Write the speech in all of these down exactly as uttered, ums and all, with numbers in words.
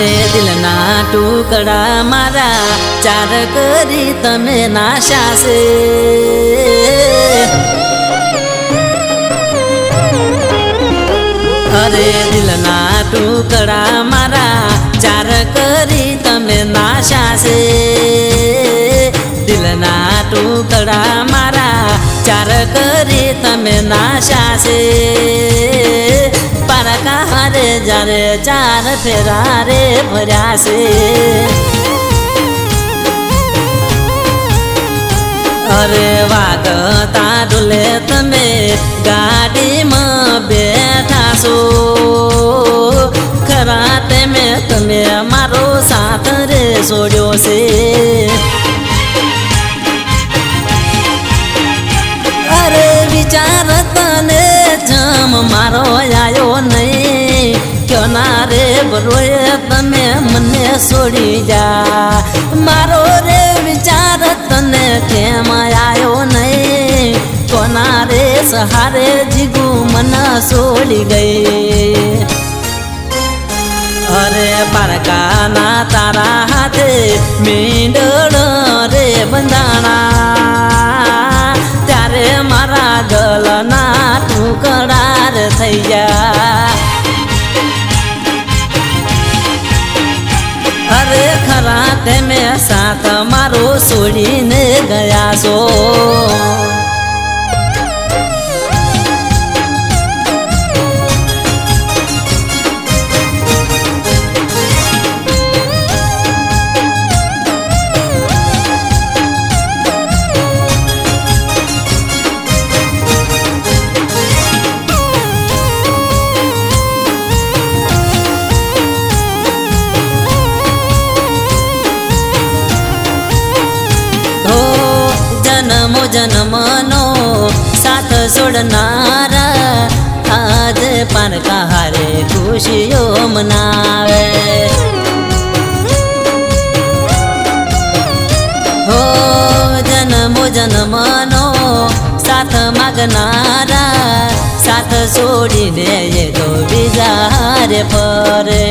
अरे दिलना टुकड़ा मारा चार करी तमे नाशा से अरे दिलना टुकड़ा मारा चार करी तमे नाशा से दिलना टुकड़ा मारा चार करी तमे नाशा से पारा कहाँ रे जारे चार फेरा रे भर्या से अरे वागता डुले तमे गाड़ी में बैठा सो खराटे में तमे मारो साथ रे सोड्यो से अरे विचार तने जम मारो आयो नहीं क्यों ना रे बरोए तमे मने सोड़ी जा मारो रे विचार तने केम आयो नहीं क्यों ना रे सहारे जिगु मना सोड़ी गई अरे पारका ना तारा हाथे मींडल रे बंधाना त्यारे मारा गलना टुकड़ा रे थैया अरे खराटे में साथ मारो सोड़ी ने गया सो जन्मो जन्मनो साथ छोड़नारा आज पार कहारे खुशियों मनावे हो जन्मो जन्मनो साथ मागनारा साथ छोड़ीने ये तो बिजार परे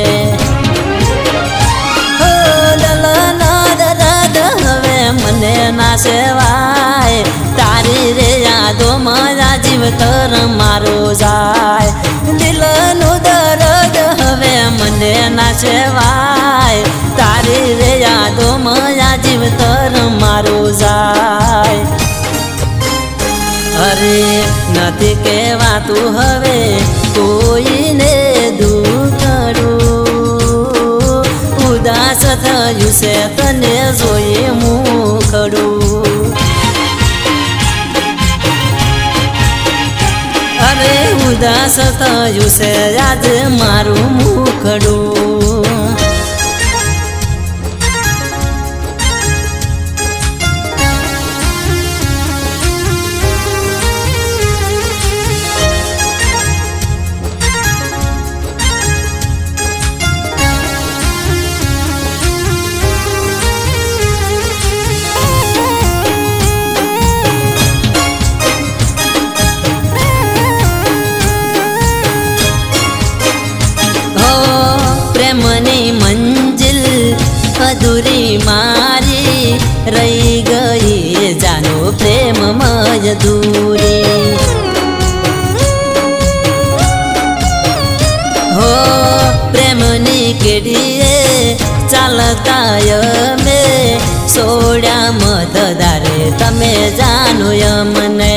हो ललना दर्द हवे मने ना सेवाय तारी रे यादो मारा जीव तर मारो जाय दिलनु दर्द हवे मने ना सेवाय तारी रे यादो मारा जीव तर मारो जाय अरे नथी केवा तू हवे कोई ने दुखड़ू उदास थयु से तने जोई मुखड़ू अरे उदास थयु से आज मारू मुखड़ू प्रेमनी मंजिल अधूरी मारी रही गई जानो प्रेममय दूरी हो प्रेमनी केडीए चालता में सोड्या मतदारे तमे जानो यमने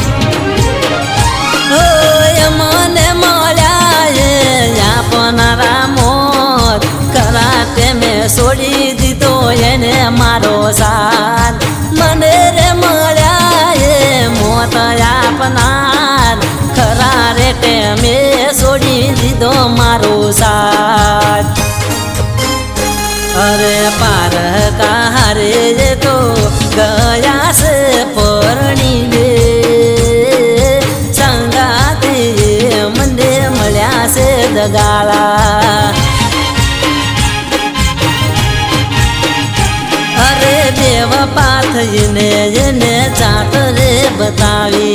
हो यमने मळ्या यापनारा मोत कराटे में सोड़ी दीदो येने मारो साथ मने रे मळ्या ये मोत यापनार खरा रेटे में सोड़ी दीदो मारो साथ अरे पार कहारे ये तो गया से परणी दे संगाती मंदे मळ्या से दगाला अरे देव पाथ ने ने चाट रे बतावी